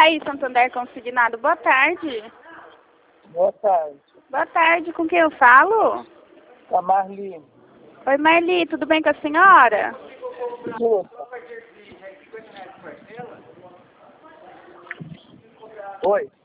Itaí Santander Consignado. Boa tarde. Boa tarde. Boa tarde, com quem eu falo? Com a Marli. Oi, Marli, tudo bem com a senhora? Tudo. Oi.